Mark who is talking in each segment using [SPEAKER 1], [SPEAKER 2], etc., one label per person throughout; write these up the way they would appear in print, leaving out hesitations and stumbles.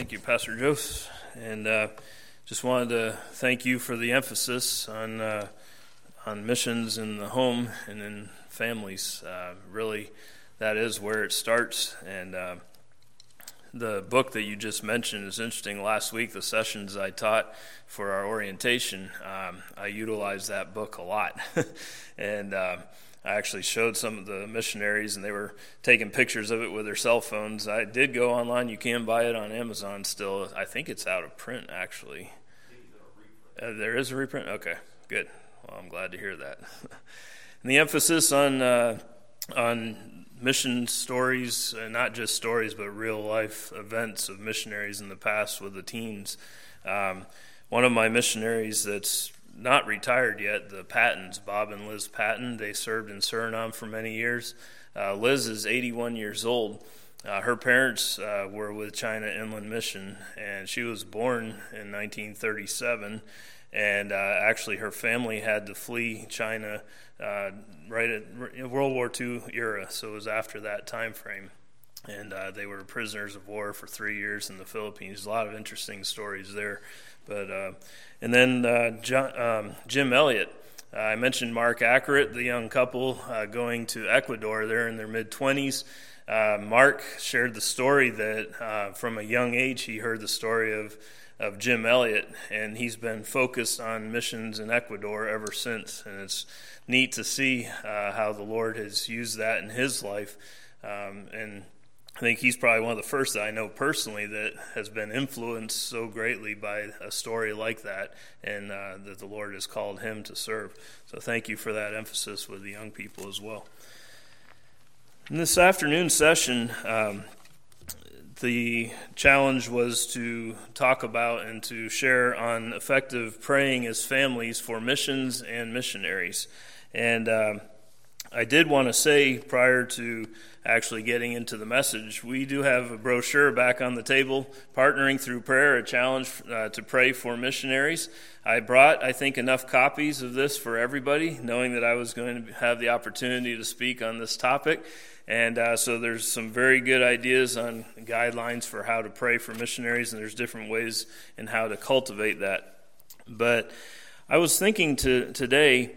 [SPEAKER 1] Thank you, Pastor Joseph. And just wanted to thank you for the emphasis on missions in the home and in families. Really, that is where it starts. And the book that you just mentioned is interesting. Last week, the sessions I taught for our orientation, I utilized that book a lot. And I actually showed some of the missionaries, and they were taking pictures of it with their cell phones. I did go online. You can buy it on Amazon still. I think it's out of print, actually. There is a reprint? Okay, good. Well, I'm glad to hear that. And the emphasis on mission stories, not just stories, but real-life events of missionaries in the past with the teens. One of my missionaries that's not retired yet, the Pattons, Bob and Liz Patton, they served in Suriname for many years. Liz is 81 years old. Her parents were with China Inland Mission, and she was born in 1937, and actually her family had to flee China right at World War II era, so it was after that time frame. And they were prisoners of war for 3 years in the Philippines. A lot of interesting stories there. But and then Jim Elliott. I mentioned Mark Ackeret, the young couple going to Ecuador. They're in their mid-20s. Mark shared the story that from a young age he heard the story of Jim Elliott, and he's been focused on missions in Ecuador ever since. And it's neat to see how the Lord has used that in his life. And I think he's probably one of the first that I know personally that has been influenced so greatly by a story like that, and that the Lord has called him to serve. So thank you for that emphasis with the young people as well. In this afternoon session, the challenge was to talk about and to share on effective praying as families for missions and missionaries. And I did want to say prior to actually getting into the message, we do have a brochure back on the table, Partnering Through Prayer, a challenge to pray for missionaries. I brought, I think, enough copies of this for everybody, knowing that I was going to have the opportunity to speak on this topic. And so there's some very good ideas on guidelines for how to pray for missionaries, and there's different ways in how to cultivate that. But I was thinking today,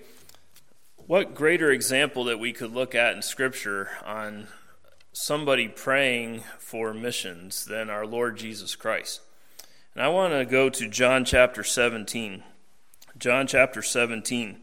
[SPEAKER 1] what greater example that we could look at in Scripture on somebody praying for missions than our Lord Jesus Christ. And I want to go to John chapter 17. John chapter 17.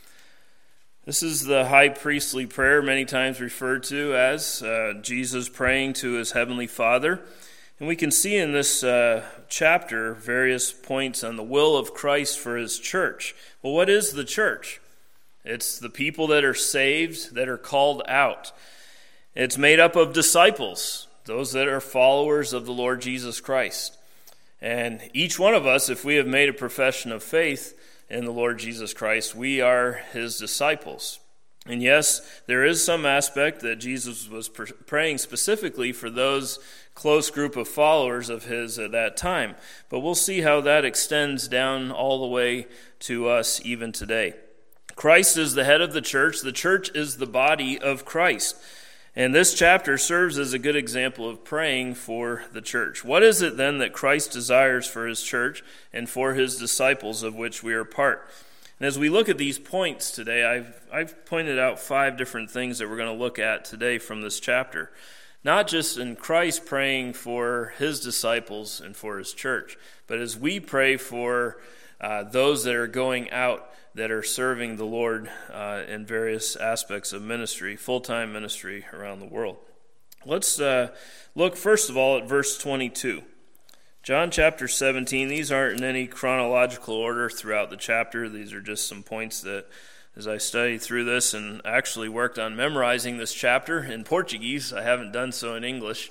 [SPEAKER 1] This is the high priestly prayer, many times referred to as Jesus praying to his heavenly Father. And we can see in this chapter various points on the will of Christ for his church. Well, what is the church? It's the people that are saved, that are called out. It's made up of disciples, those that are followers of the Lord Jesus Christ. And each one of us, if we have made a profession of faith in the Lord Jesus Christ, we are his disciples. And yes, there is some aspect that Jesus was praying specifically for those close group of followers of his at that time. But we'll see how that extends down all the way to us even today. Christ is the head of the church. The church is the body of Christ. And this chapter serves as a good example of praying for the church. What is it then that Christ desires for his church and for his disciples, of which we are part? And as we look at these points today, I've pointed out 5 different things that we're going to look at today from this chapter. Not just in Christ praying for his disciples and for his church, but as we pray for those that are going out, that are serving the Lord in various aspects of ministry, full-time ministry around the world. Let's look first of all at verse 22. John chapter 17, these aren't in any chronological order throughout the chapter. These are just some points that, as I studied through this and actually worked on memorizing this chapter in Portuguese, I haven't done so in English,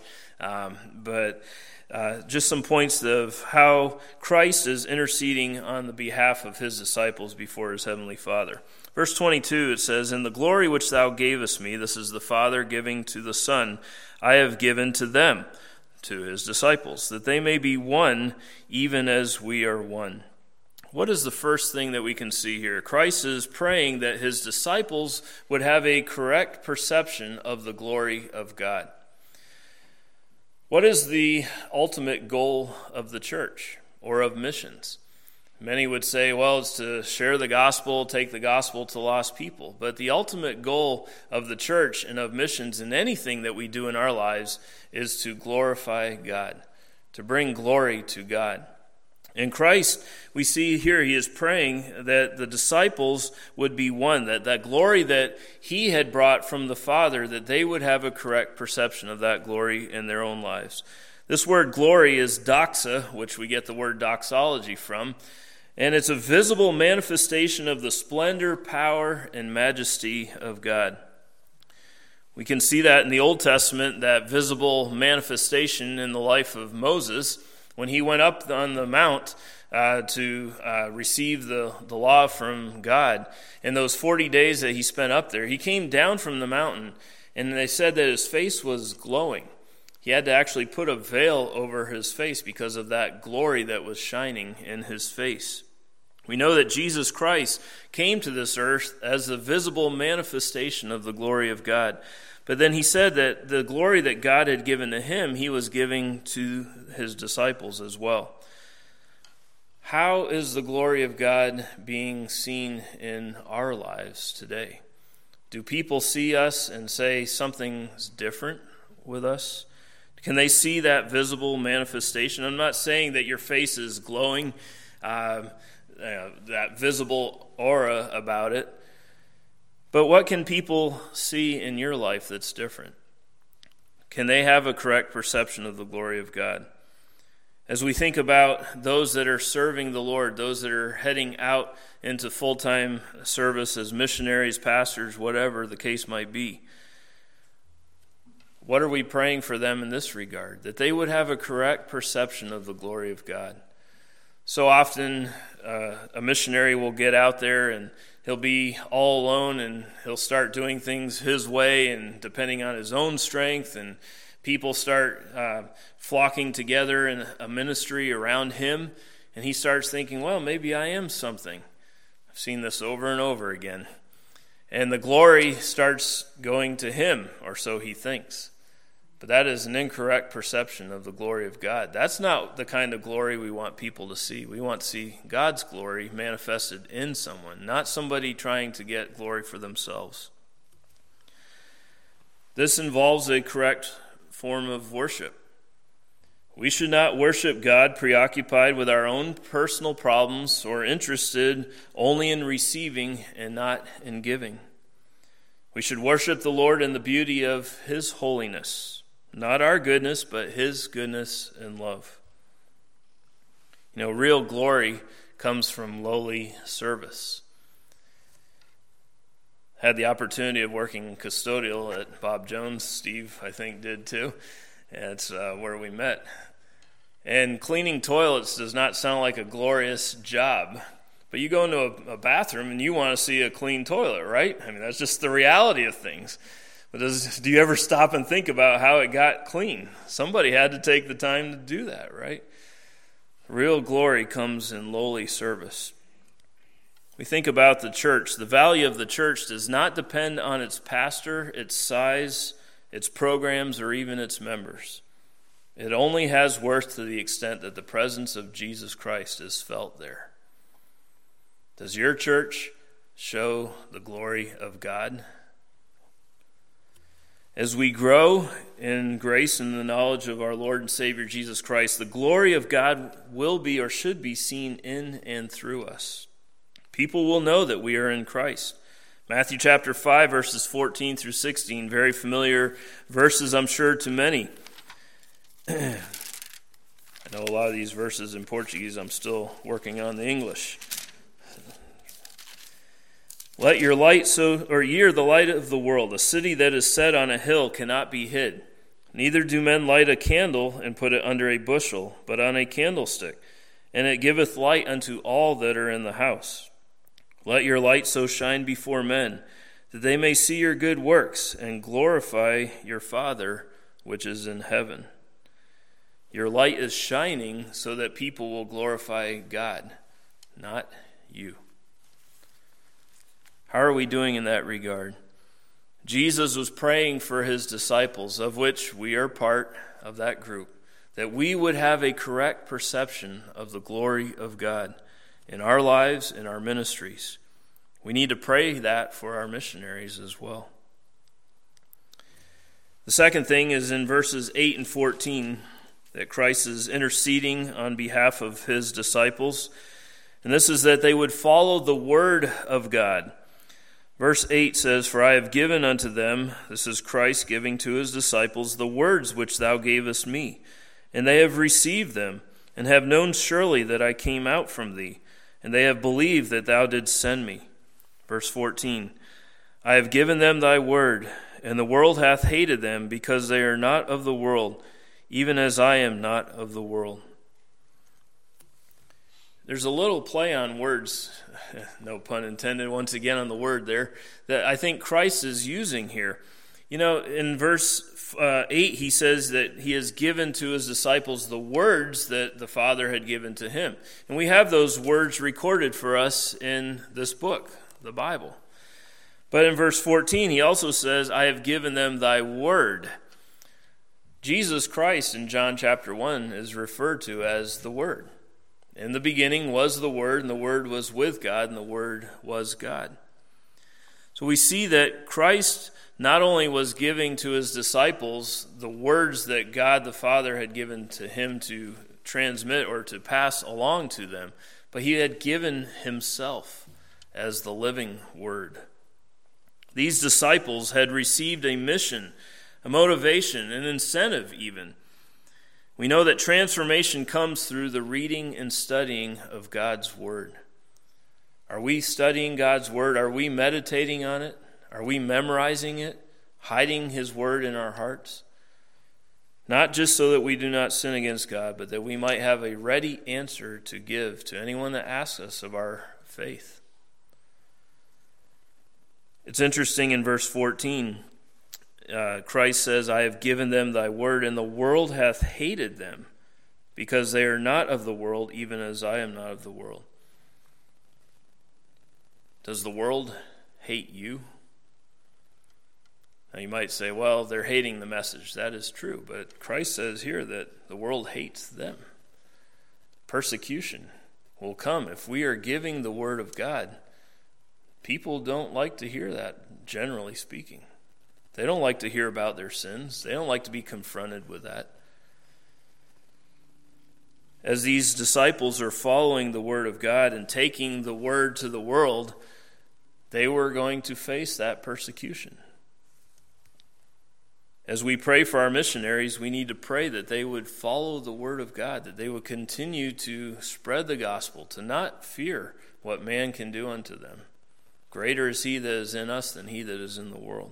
[SPEAKER 1] but just some points of how Christ is interceding on the behalf of his disciples before his heavenly Father. Verse 22, it says, "In the glory which thou gavest me," this is the Father giving to the Son, "I have given to them," to his disciples, "that they may be one, even as we are one." What is the first thing that we can see here? Christ is praying that his disciples would have a correct perception of the glory of God. What is the ultimate goal of the church or of missions? Many would say, well, it's to share the gospel, take the gospel to lost people. But the ultimate goal of the church and of missions in anything that we do in our lives is to glorify God, to bring glory to God. In Christ, we see here he is praying that the disciples would be one, that glory that he had brought from the Father, that they would have a correct perception of that glory in their own lives. This word glory is doxa, which we get the word doxology from, and it's a visible manifestation of the splendor, power, and majesty of God. We can see that in the Old Testament, that visible manifestation in the life of Moses, when he went up on the mount to receive the law from God. In those 40 days that he spent up there, he came down from the mountain, and they said that his face was glowing. He had to actually put a veil over his face because of that glory that was shining in his face. We know that Jesus Christ came to this earth as a visible manifestation of the glory of God. But then he said that the glory that God had given to him, he was giving to his disciples as well. How is the glory of God being seen in our lives today? Do people see us and say something's different with us? Can they see that visible manifestation? I'm not saying that your face is glowing, that visible aura about it. But what can people see in your life that's different? Can they have a correct perception of the glory of God? As we think about those that are serving the Lord, those that are heading out into full-time service as missionaries, pastors, whatever the case might be, what are we praying for them in this regard? That they would have a correct perception of the glory of God. So often a missionary will get out there and he'll be all alone and he'll start doing things his way and depending on his own strength, and people start flocking together in a ministry around him, and he starts thinking, well, maybe I am something. I've seen this over and over again. And the glory starts going to him, or so he thinks. But that is an incorrect perception of the glory of God. That's not the kind of glory we want people to see. We want to see God's glory manifested in someone, not somebody trying to get glory for themselves. This involves a correct form of worship. We should not worship God preoccupied with our own personal problems or interested only in receiving and not in giving. We should worship the Lord in the beauty of his holiness. Not our goodness, but his goodness and love. Real glory comes from lowly service. Had the opportunity of working custodial at Bob Jones. Steve, I think, did too. It's where we met. And cleaning toilets does not sound like a glorious job. But you go into a bathroom and you want to see a clean toilet, right? I mean, that's just the reality of things. But do you ever stop and think about how it got clean? Somebody had to take the time to do that, right? Real glory comes in lowly service. We think about the church. The value of the church does not depend on its pastor, its size, its programs, or even its members. It only has worth to the extent that the presence of Jesus Christ is felt there. Does your church show the glory of God? As we grow in grace and the knowledge of our Lord and Savior Jesus Christ, the glory of God will be or should be seen in and through us. People will know that we are in Christ. Matthew chapter 5, verses 14 through 16, very familiar verses, I'm sure, to many. I know a lot of these verses in Portuguese. I'm still working on the English. Let your light ye are the light of the world. A city that is set on a hill cannot be hid. Neither do men light a candle and put it under a bushel, but on a candlestick, and it giveth light unto all that are in the house. Let your light so shine before men, that they may see your good works and glorify your Father which is in heaven. Your light is shining so that people will glorify God, not you. How are we doing in that regard? Jesus was praying for his disciples, of which we are part of that group, that we would have a correct perception of the glory of God in our lives, in our ministries. We need to pray that for our missionaries as well. The second thing is in verses 8 and 14, that Christ is interceding on behalf of his disciples. And this is that they would follow the word of God. Verse 8 says, "For I have given unto them," this is Christ giving to his disciples, "the words which thou gavest me. And they have received them, and have known surely that I came out from thee. And they have believed that thou didst send me." Verse 14, "I have given them thy word, and the world hath hated them, because they are not of the world, even as I am not of the world." There's a little play on words, no pun intended once again on the word there, that I think Christ is using here. You know, in verse 8, he says that he has given to his disciples the words that the Father had given to him. And we have those words recorded for us in this book, the Bible. But in verse 14, he also says, "I have given them thy word." Jesus Christ in John chapter 1 is referred to as the Word. In the beginning was the Word, and the Word was with God, and the Word was God. So we see that Christ not only was giving to his disciples the words that God the Father had given to him to transmit or to pass along to them, but he had given himself as the living Word. These disciples had received a mission, a motivation, an incentive even. We know that transformation comes through the reading and studying of God's Word. Are we studying God's Word? Are we meditating on it? Are we memorizing it? Hiding His Word in our hearts? Not just so that we do not sin against God, but that we might have a ready answer to give to anyone that asks us of our faith. It's interesting in verse 14, Christ says, "I have given them thy word, and the world hath hated them, because they are not of the world, even as I am not of the world." Does the world hate you? Now you might say, well, they're hating the message. That is true, but Christ says here that the world hates them. Persecution will come if we are giving the word of God. People don't like to hear that, generally speaking. They don't like to hear about their sins. They don't like to be confronted with that. As these disciples are following the word of God and taking the word to the world, they were going to face that persecution. As we pray for our missionaries, we need to pray that they would follow the word of God, that they would continue to spread the gospel, to not fear what man can do unto them. Greater is he that is in us than he that is in the world.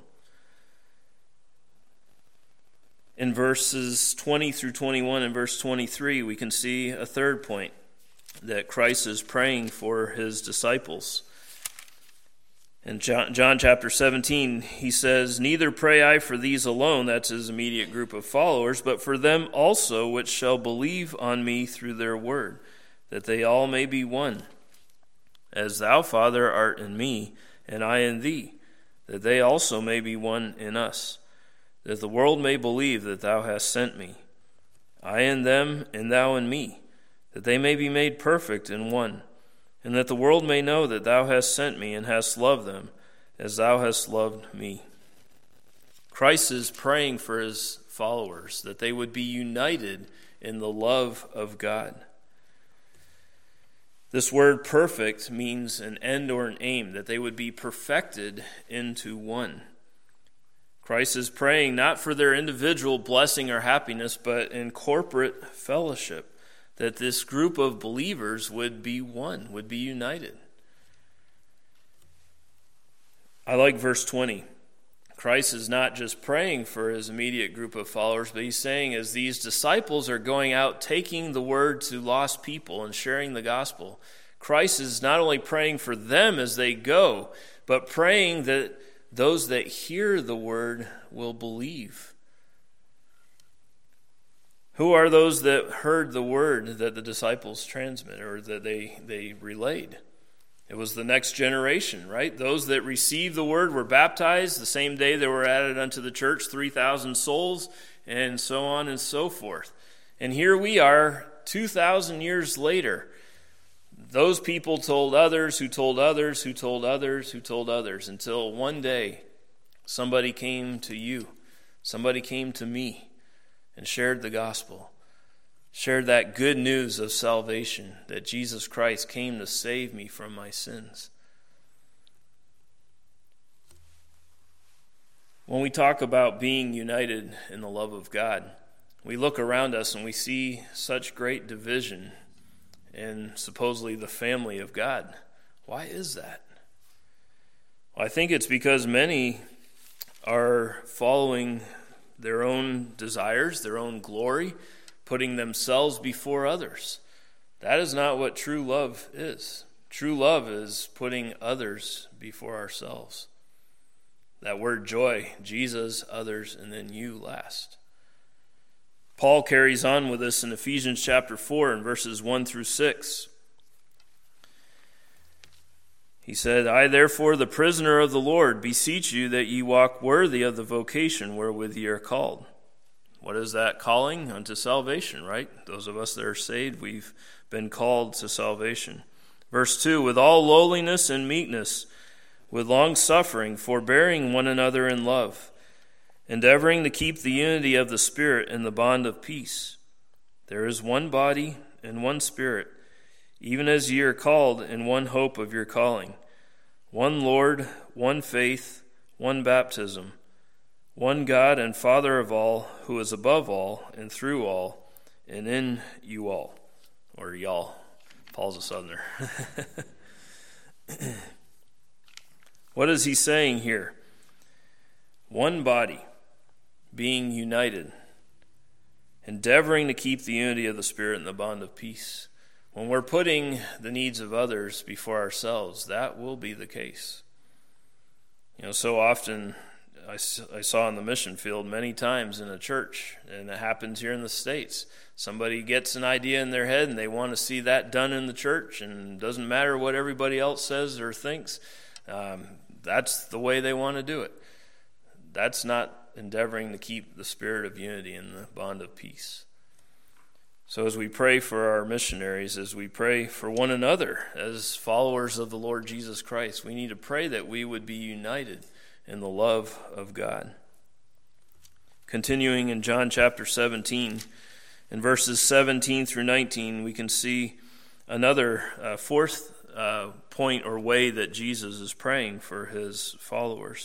[SPEAKER 1] In verses 20 through 21 and verse 23, we can see a third point, that Christ is praying for his disciples. In John chapter 17, he says, "Neither pray I for these alone," that's his immediate group of followers, "but for them also which shall believe on me through their word, that they all may be one. As thou, Father, art in me, and I in thee, that they also may be one in us, that the world may believe that thou hast sent me. I in them, and thou in me, that they may be made perfect in one, and that the world may know that thou hast sent me and hast loved them, as thou hast loved me." Christ is praying for his followers, that they would be united in the love of God. This word perfect means an end or an aim, that they would be perfected into one. Christ is praying not for their individual blessing or happiness, but in corporate fellowship, that this group of believers would be one, would be united. I like verse 20. Christ is not just praying for his immediate group of followers, but he's saying as these disciples are going out taking the word to lost people and sharing the gospel, Christ is not only praying for them as they go, but praying that those that hear the word will believe. Who are those that heard the word that the disciples transmitted or that they relayed? It was the next generation, right? Those that received the word were baptized. The same day they were added unto the church, 3,000 souls, and so on and so forth. And here we are, 2,000 years later. Those people told others, who told others, who told others, who told others, until one day somebody came to you, somebody came to me, and shared the gospel. Shared that good news of salvation, that Jesus Christ came to save me from my sins. When we talk about being united in the love of God, we look around us and we see such great division in supposedly the family of God. Why is that? Well, I think it's because many are following their own desires, their own glory, putting themselves before others. That is not what true love is. True love is putting others before ourselves. That word joy, Jesus, others, and then you last. Paul carries on with this in Ephesians chapter 4 and verses 1 through 6. He said, I therefore, the prisoner of the Lord, beseech you that ye walk worthy of the vocation wherewith ye are called. What is that calling? Unto salvation, right? Those of us that are saved, we've been called to salvation. Verse 2, with all lowliness and meekness, with long suffering, forbearing one another in love, endeavoring to keep the unity of the Spirit in the bond of peace. There is one body and one Spirit, even as ye are called in one hope of your calling, one Lord, one faith, one baptism, one God and Father of all, who is above all, and through all, and in you all. Or y'all. Paul's a Southerner. What is he saying here? One body, being united, endeavoring to keep the unity of the Spirit in the bond of peace. When we're putting the needs of others before ourselves, that will be the case. So often I saw in the mission field many times in a church, and it happens here in the States. Somebody gets an idea in their head and they want to see that done in the church, and it doesn't matter what everybody else says or thinks. That's the way they want to do it. That's not endeavoring to keep the spirit of unity in the bond of peace. So as we pray for our missionaries, as we pray for one another as followers of the Lord Jesus Christ, we need to pray that we would be united in the love of God. Continuing in John chapter 17, in verses 17 through 19, we can see another fourth point or way that Jesus is praying for his followers.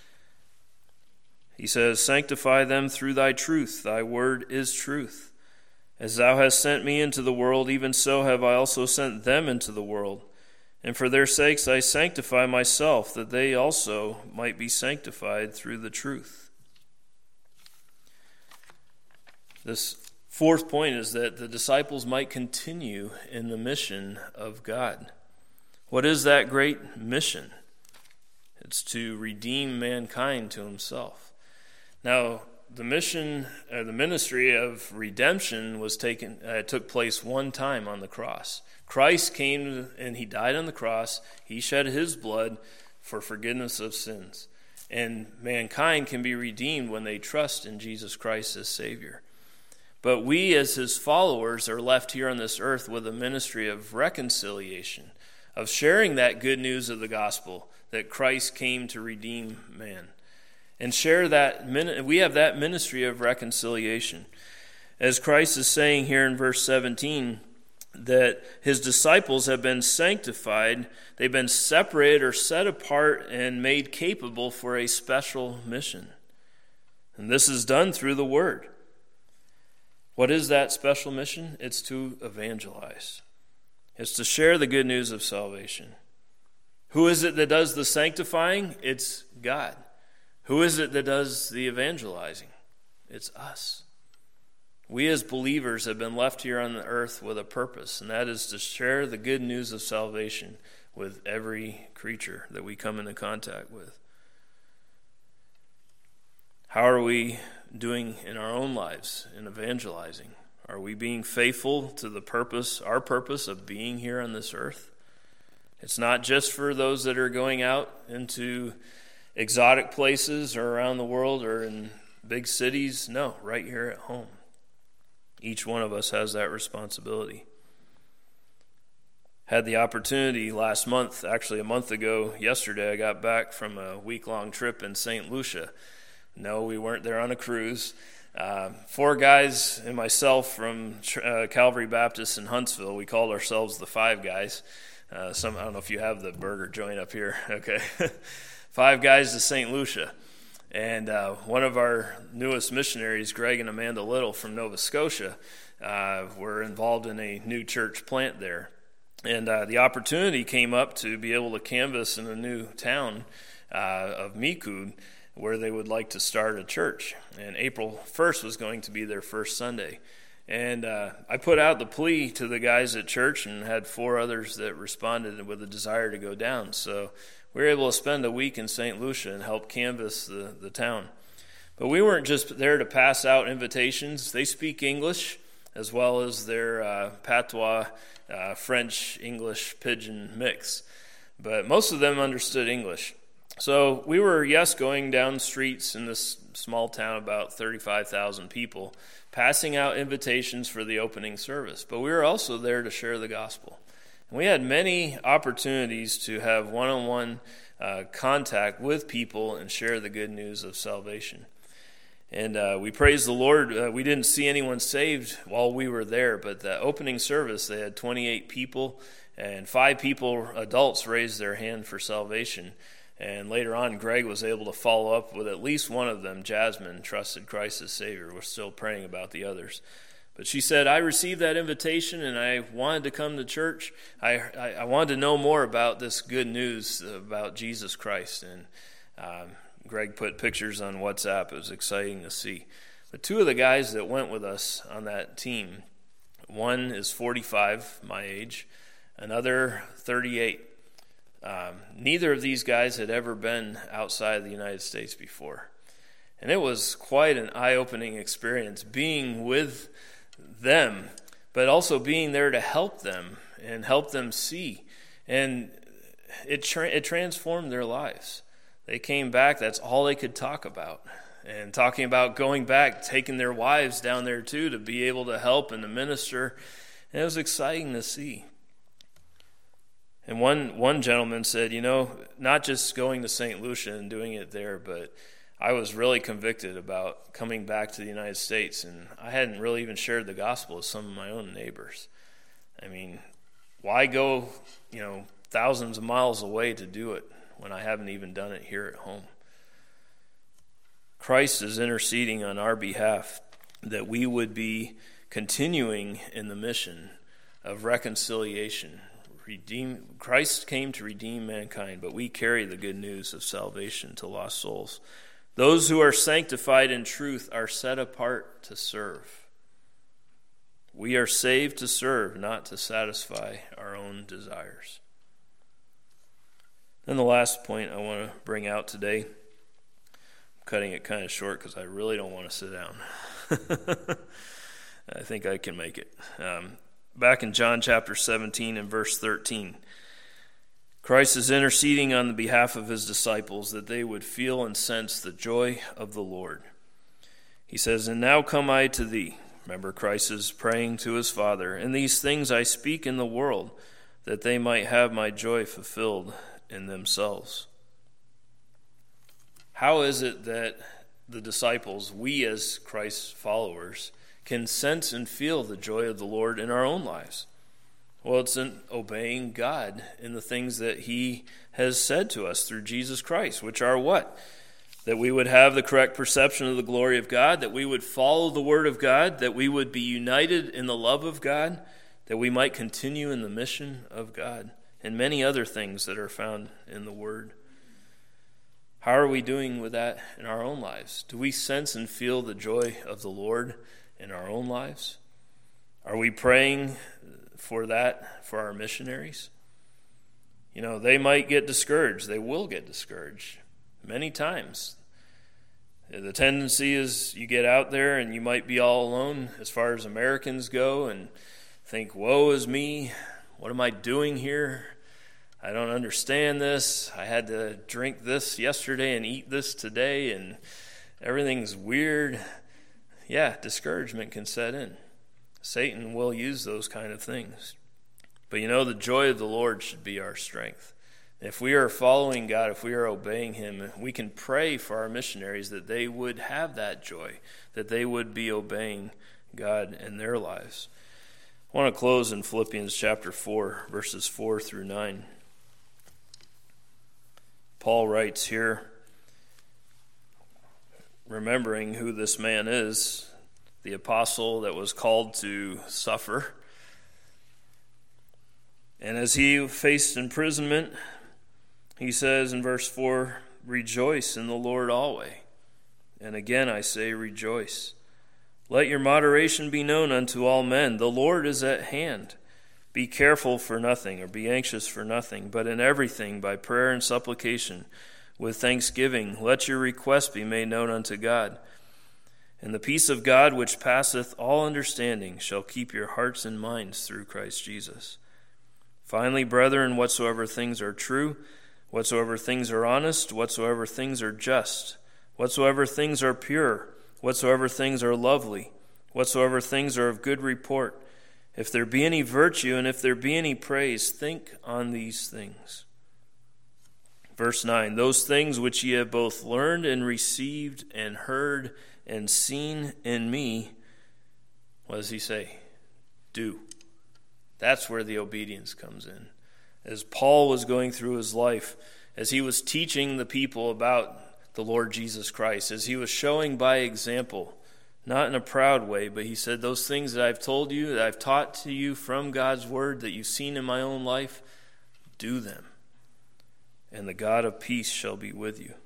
[SPEAKER 1] He says, sanctify them through thy truth. Thy word is truth. As thou hast sent me into the world, even so have I also sent them into the world. And for their sakes I sanctify myself, that they also might be sanctified through the truth. This fourth point is that the disciples might continue in the mission of God. What is that great mission? It's to redeem mankind to himself. Now, the ministry of redemption took place one time on the cross. Christ came and he died on the cross. He shed his blood for forgiveness of sins. And mankind can be redeemed when they trust in Jesus Christ as Savior. But we as his followers are left here on this earth with a ministry of reconciliation, of sharing that good news of the gospel that Christ came to redeem man. And share that, we have that ministry of reconciliation. As Christ is saying here in verse 17, that his disciples have been sanctified, they've been separated or set apart and made capable for a special mission. And this is done through the word. What is that special mission? It's to evangelize. It's to share the good news of salvation. Who is it that does the sanctifying? It's God. Who is it that does the evangelizing? It's us. We as believers have been left here on the earth with a purpose, and that is to share the good news of salvation with every creature that we come into contact with. How are we doing in our own lives in evangelizing? Are we being faithful to the purpose, our purpose of being here on this earth? It's not just for those that are going out into exotic places or around the world or in big cities. No, right here at home. Each one of us has that responsibility. Had the opportunity last month, actually a month ago yesterday, I got back from a week-long trip in St. Lucia. No, we weren't there on a cruise. 4 guys and myself from Calvary Baptist in Huntsville. We called ourselves the 5 guys. I don't know if you have the burger joint up here. Okay. 5 guys to St. Lucia. And one of our newest missionaries, Greg and Amanda Little from Nova Scotia, were involved in a new church plant there. And the opportunity came up to be able to canvass in a new town of Mikud where they would like to start a church. And April 1st was going to be their first Sunday. And I put out the plea to the guys at church and had 4 others that responded with a desire to go down. So we were able to spend a week in St. Lucia and help canvass the town. But we weren't just there to pass out invitations. They speak English as well as their patois, French, English, pidgin mix. But most of them understood English. So we were, going down streets in this small town, about 35,000 people, passing out invitations for the opening service. But we were also there to share the gospel. And we had many opportunities to have one-on-one contact with people and share the good news of salvation. And we praise the Lord. We didn't see anyone saved while we were there, but the opening service, they had 28 people, and 5 people, adults, raised their hand for salvation. And later on, Greg was able to follow up with at least one of them. Jasmine trusted Christ as Savior. We're still praying about the others. But she said, I received that invitation and I wanted to come to church. I wanted to know more about this good news about Jesus Christ. And Greg put pictures on WhatsApp. It was exciting to see. But 2 of the guys that went with us on that team, one is 45, my age, another 38. Neither of these guys had ever been outside of the United States before. And it was quite an eye-opening experience being with them, but also being there to help them and help them see. And it transformed their lives. They came back, that's all they could talk about. And talking about going back, taking their wives down there too to be able to help and to minister. And it was exciting to see. And one gentleman said, not just going to St. Lucia and doing it there, but I was really convicted about coming back to the United States, and I hadn't really even shared the gospel with some of my own neighbors. I mean, why go, thousands of miles away to do it when I haven't even done it here at home? Christ is interceding on our behalf that we would be continuing in the mission of reconciliation. Christ came to redeem mankind, but we carry the good news of salvation to lost souls. Those who are sanctified in truth are set apart to serve. We are saved to serve, not to satisfy our own desires. Then the last point I want to bring out today, I'm cutting it kind of short because I really don't want to sit down. I think I can make it. Back in John chapter 17 and verse 13, Christ is interceding on the behalf of his disciples that they would feel and sense the joy of the Lord. He says, "And now come I to thee." Remember, Christ is praying to his Father. "And these things I speak in the world, that they might have my joy fulfilled in themselves." How is it that the disciples, we as Christ's followers, can sense and feel the joy of the Lord in our own lives? Well, it's in obeying God in the things that he has said to us through Jesus Christ, which are what? That we would have the correct perception of the glory of God, that we would follow the word of God, that we would be united in the love of God, that we might continue in the mission of God, and many other things that are found in the word. How are we doing with that in our own lives? Do we sense and feel the joy of the Lord in our own lives? Are we praying for that for our missionaries? They might get discouraged. They will get discouraged many times. The tendency is you get out there and you might be all alone as far as Americans go and think, woe is me. What am I doing here? I don't understand this. I had to drink this yesterday and eat this today, and everything's weird. Yeah, discouragement can set in. Satan will use those kind of things. But the joy of the Lord should be our strength. If we are following God, if we are obeying Him, we can pray for our missionaries that they would have that joy, that they would be obeying God in their lives. I want to close in Philippians chapter 4, verses 4 through 9. Paul writes here, remembering who this man is, the apostle that was called to suffer. And as he faced imprisonment, he says in verse 4, rejoice in the Lord always. And again I say rejoice. Let your moderation be known unto all men. The Lord is at hand. Be careful for nothing, or be anxious for nothing, but in everything by prayer and supplication, with thanksgiving, let your requests be made known unto God. And the peace of God, which passeth all understanding, shall keep your hearts and minds through Christ Jesus. Finally, brethren, whatsoever things are true, whatsoever things are honest, whatsoever things are just, whatsoever things are pure, whatsoever things are lovely, whatsoever things are of good report, if there be any virtue and if there be any praise, think on these things. Verse 9, those things which ye have both learned and received and heard and seen in me, what does he say? Do. That's where the obedience comes in. As Paul was going through his life, as he was teaching the people about the Lord Jesus Christ, as he was showing by example, not in a proud way, but he said, those things that I've told you, that I've taught to you from God's word, that you've seen in my own life, do them. And the God of peace shall be with you.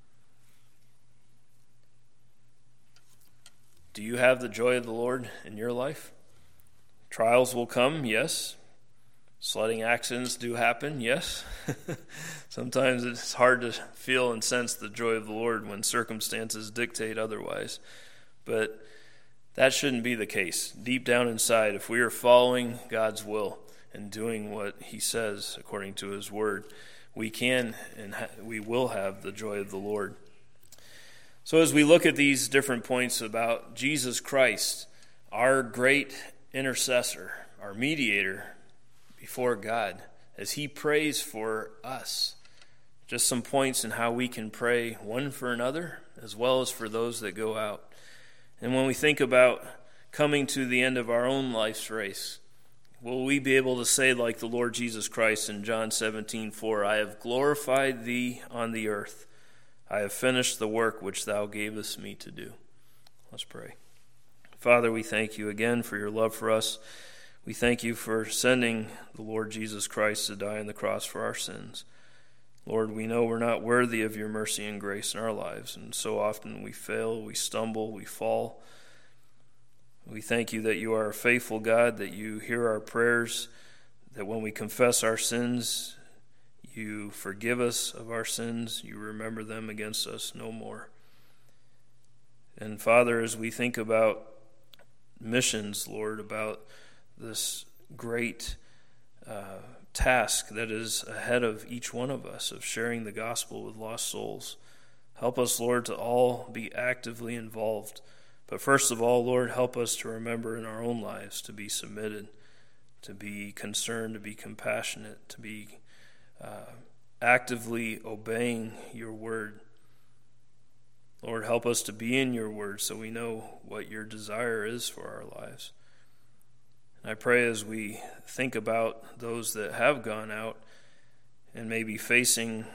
[SPEAKER 1] Do you have the joy of the Lord in your life? Trials will come, yes. Sledding accidents do happen, yes. Sometimes it's hard to feel and sense the joy of the Lord when circumstances dictate otherwise. But that shouldn't be the case. Deep down inside, if we are following God's will and doing what He says according to His word, we can and we will have the joy of the Lord. So as we look at these different points about Jesus Christ, our great intercessor, our mediator before God, as He prays for us, just some points in how we can pray one for another as well as for those that go out. And when we think about coming to the end of our own life's race, will we be able to say like the Lord Jesus Christ in John 17:4, I have glorified thee on the earth. I have finished the work which thou gavest me to do. Let's pray. Father, we thank you again for your love for us. We thank you for sending the Lord Jesus Christ to die on the cross for our sins. Lord, we know we're not worthy of your mercy and grace in our lives, and so often we fail, we stumble, we fall. We thank you that you are a faithful God, that you hear our prayers, that when we confess our sins, you forgive us of our sins, you remember them against us no more. And Father, as we think about missions, Lord, about this great task that is ahead of each one of us of sharing the gospel with lost souls, help us, Lord, to all be actively involved. But first of all, Lord, help us to remember in our own lives to be submitted, to be concerned, to be compassionate, to be actively obeying your word. Lord, help us to be in your word so we know what your desire is for our lives. And I pray as we think about those that have gone out and may be facing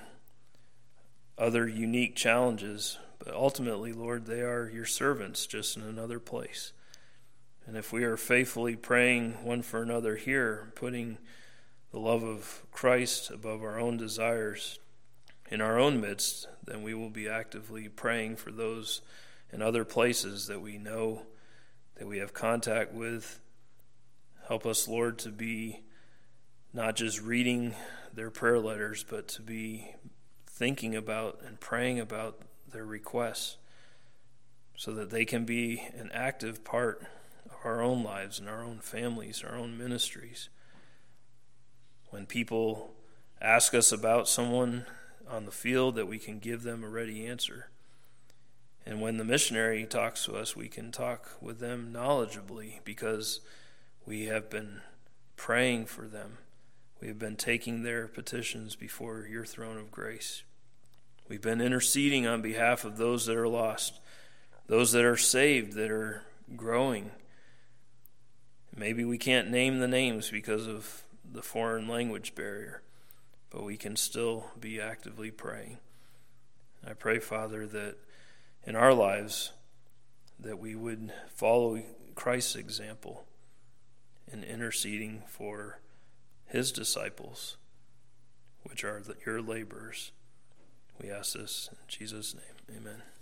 [SPEAKER 1] other unique challenges, but ultimately, Lord, they are your servants just in another place. And if we are faithfully praying one for another here, putting the love of Christ above our own desires in our own midst, then we will be actively praying for those in other places that we know, that we have contact with. Help us, Lord, to be not just reading their prayer letters, but to be thinking about and praying about their requests so that they can be an active part of our own lives and our own families, our own ministries. When people ask us about someone on the field, that we can give them a ready answer. And when the missionary talks to us, we can talk with them knowledgeably because we have been praying for them. We have been taking their petitions before your throne of grace. We've been interceding on behalf of those that are lost, those that are saved, that are growing. Maybe we can't name the names because of the foreign language barrier, but we can still be actively praying. I pray, Father, that in our lives that we would follow Christ's example in interceding for his disciples, which are your laborers. We ask this in Jesus' name. Amen.